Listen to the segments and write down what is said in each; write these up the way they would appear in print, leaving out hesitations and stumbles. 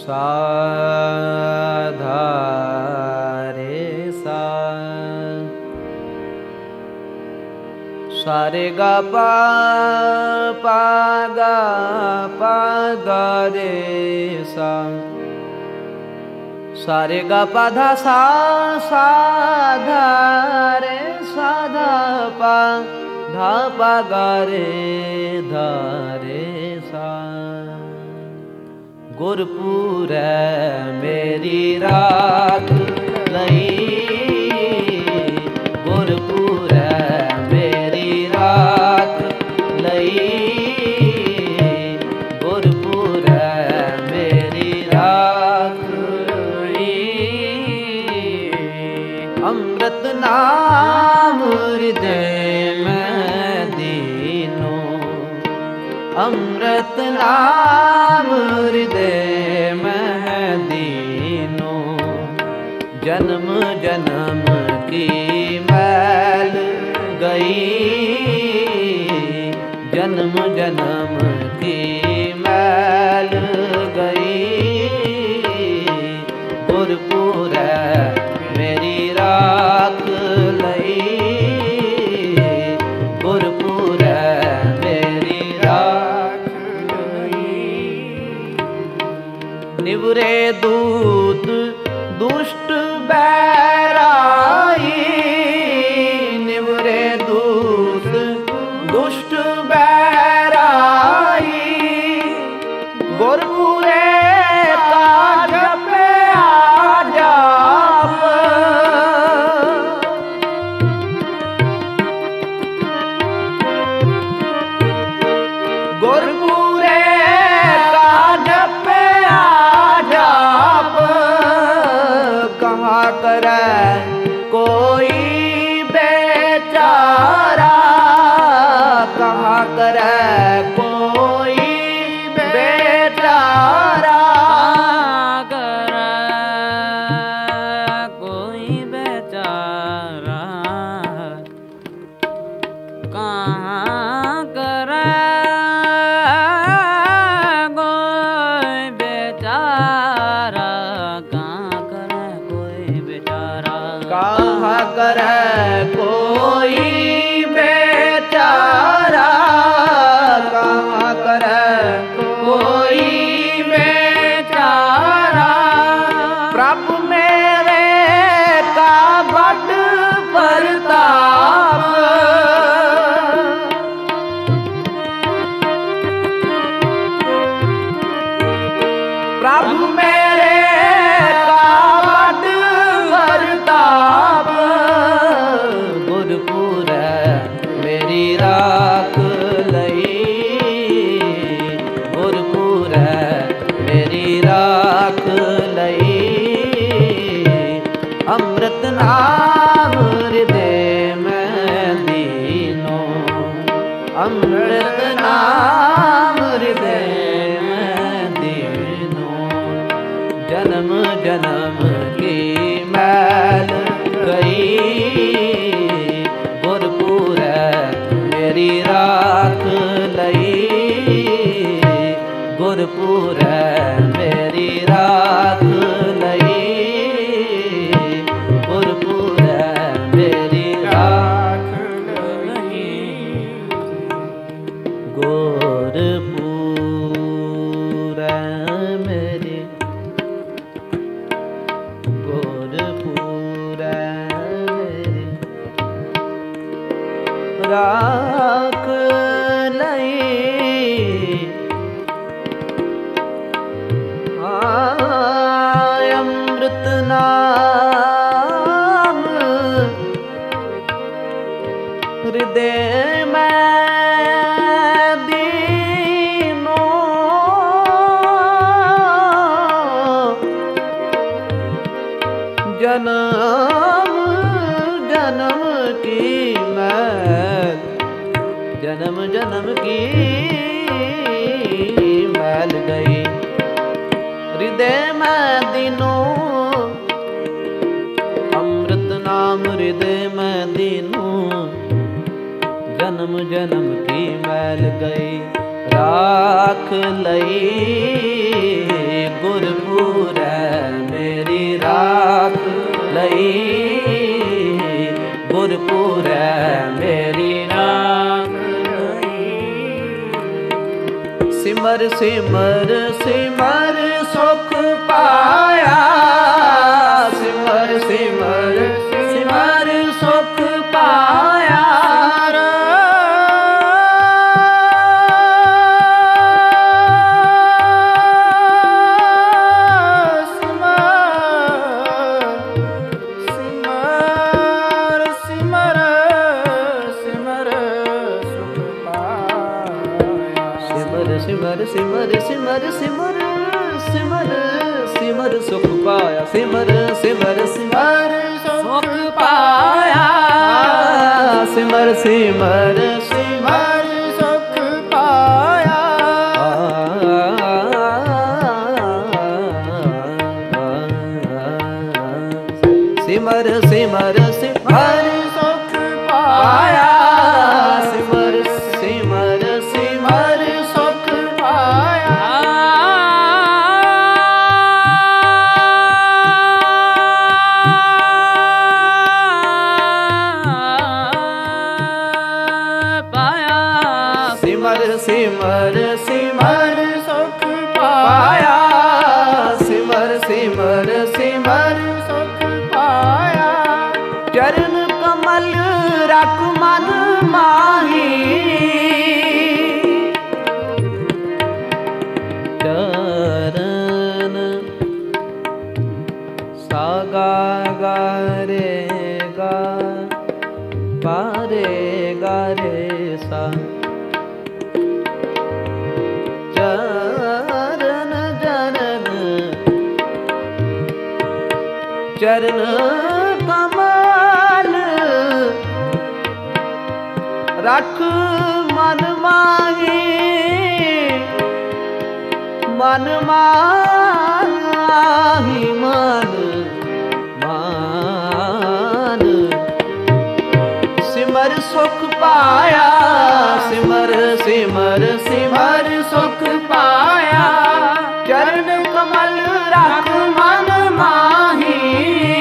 सा धा रे सा सा रे गा पा गा रे सा सा रे गा पा धा सा धा रे सा धा पा गा रे धा रे सा। गुरपुर मेरी रात लई, गुरपुर मेरी रात लई, गुरपुर मेरी रात लई। अमृत नाम हृदय में दीनो, अमृत नाम हृदय में दीनो। जन्म जन्म की मैल गई, जन्म जन्म की मैल गई। गुरपुर मेरी राख लई, गुरपुर मेरी राख लई। निवरे दूत दुष्ट बैराई, निवरे दूत दुष्ट बैराई। गुरपुरे का जपे आ जाप, गुरपुरे का जपे आ जाप। कहाँ करे कोई बेचारा, कहाँ करे कोई बेचारा, करे कोई बेचारा। कहाँ करे कोई बेचारा, कहाँ करे कोई बेचारा। कहाँ करे कोई बेचारा, कहाँ करे कोई बेचारा। प्रभु मेरे का बड़ प्रताप, प्रभु मेरे का बड़ प्रताप। गुरपुर मेरी राख लई, गुरपुर मेरी राख लई। अमृत नाम हृदय में दीनो, अमृत नाम हृदय में दीनो। जन्म जन्म की मैल गई, गुरपुर मेरी राख लई, गुरपुर मेरी राख लई, गुरपुर मेरी राख लई। गुरपुर मेरी, गुरपुर मेरी राख लई। अमृत नाम हृदय में दीनो। जन्म जन्म की मैल, जन्म जन्म की मैल गई। हृदय में दीनो, अमृत नाम हृदय में दीनो। जन्म जन्म की मैल गई राख लई, गुरपुर ਗੁਰਪੁਰੈ ਮੇਰੀ ਰਾਖ ਲਈ, ਗੁਰਪੁਰੈ ਮੇਰੀ ਰਾਖ ਲਈ। ਸਿਮਰ ਸਿਮਰ ਸਿਮਰ ਸੁਖ ਪਾਇਆ, ਸਿਮਰ ਸਿਮਰ ਸਿਮਰ ਸੁਖ ਪਾਇਆ। ਸਿਮਰ ਸਿਮਰ ਸਿਮਰ ਸਿਮਰ ਸਿਮਰ ਸਿਮਰ ਸੁਖ ਪਾਇਆ, ਸਿਮਰ ਸਿਮਰ ਸਿਮਰ ਸੁਖ ਪਾਇਆ, ਸਿਮਰ ਸਿਮਰ ਸਿਮਰ ਸੁਖ ਪਾਇਆ। ਸਿਮਰ ਸਿਮਰ ਸਿਮਰ ਸੁਖ ਪਾਇਆ, ਸਿਮਰ ਸਿਮਰ ਸਿਮਰ ਸੁਖ ਪਾਇਆ। ਸਿਮਰ ਸਿਮਰ ਸਿਮਰ ਸੁਖ ਪਾਇਆ, ਸਿਮਰ ਸਿਮਰ ਸਿਮਰ ਸੁਖ ਪਾਇਆ। ਚਰਨ ਕਮਲ ਰਖ ਮਨ ਮਾਹੀ, ਚਰਨ ਸਾਗਾ ਗਾ ਰੇ ਗਾ ਪਾਰੇ ਗਾ ਰੇ ਸਾ। ਚਰਨ ਚਰਨ ਚਰਨ ਕਮਲ ਰਖ ਮਨ ਮਾਹੀ, ਮਨ ਮਾਹੀ ਮਨ ਮਾਨ। ਸਿਮਰ ਸੁਖ ਪਾਇਆ, ਸਿਮਰ ਸਿਮਰ ਸਿਮਰ ਸੁਖ ਪਾਇਆ। ਚਰਨ ਕਮਲ ਰਖ ਮਨ ਮਾਹੀ,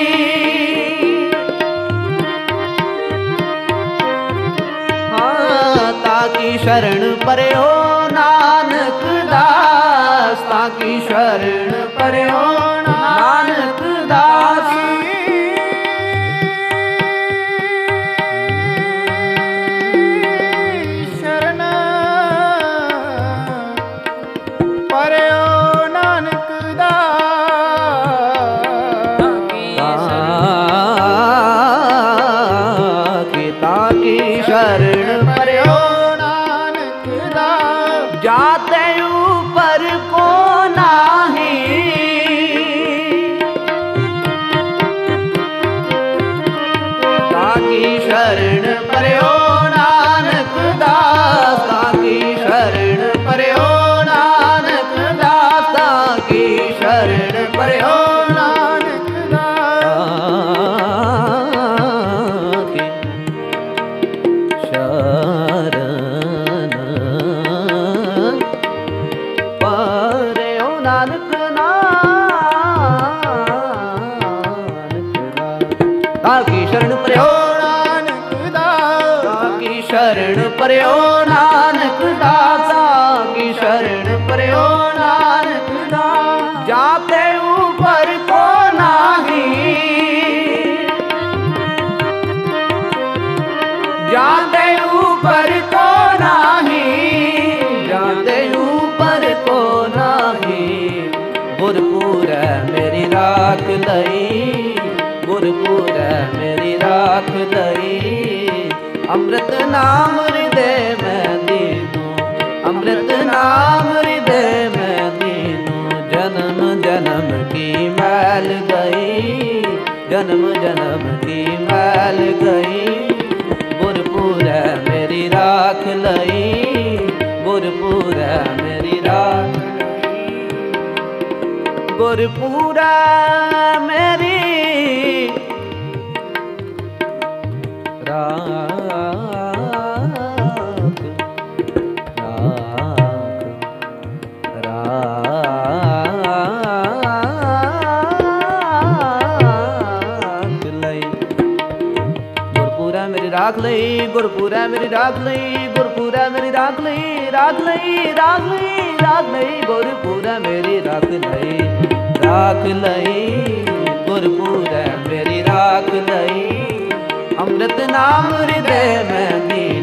ਹਾਂ ਤਾਕੀ ਸ਼ਰਨ ਪਰਿਓ ਨਾਨਕ ਦਾਸ, ਤਾਕੀ ਸ਼ਰਨ ਪਰਿਓ ਨਾਨਕ ਦਾਸ। शरण पर्यो नानक दास, जाते ऊपर को नाही, ताकी शरण पर्यो नानक दास, ताकी शरण पर्यो नानक दास, ताकी शरण पर्यो नानक शरण पर्यो नानक दासा, की शरण पर्यो नानक दास। जाते ऊपर को नाही, जाते ऊपर को नाही, जाते ऊपर को नाही। गुरपुरै मेरी राख लई, गुरपुरै मेरी राख लई। अमृत नाम हृदय में दीनू, अमृत नाम हृदय में दीनू। जन्म जन्म की मैल गई, जन्म जन्म की मैल गई। गुरपुरै मेरी राख लई, गुरपुरै मेरी राख लई। गुरपुरै मेरी राख राख राख ਰਾਖ ਲਈ ਗੁਰਪੁਰੈ ਮੇਰੀ ਰਾਖ ਲਈ ਗੁਰਪੁਰੈ ਮੇਰੀ ਰਾਖ ਲਈ ਰਾਖ ਲਈ ਰਾਖ ਲਈ ਰਾਖ ਲਈ ਗੁਰਪੁਰੈ ਮੇਰੀ ਰਾਖ ਲਈ ਰਾਖ ਲਈ ਗੁਰਪੁਰੈ ਮੇਰੀ ਰਾਖ ਲਈ ਅੰਮ੍ਰਿਤ ਨਾਮ ਹਿਰਦੇ ਮੈਂ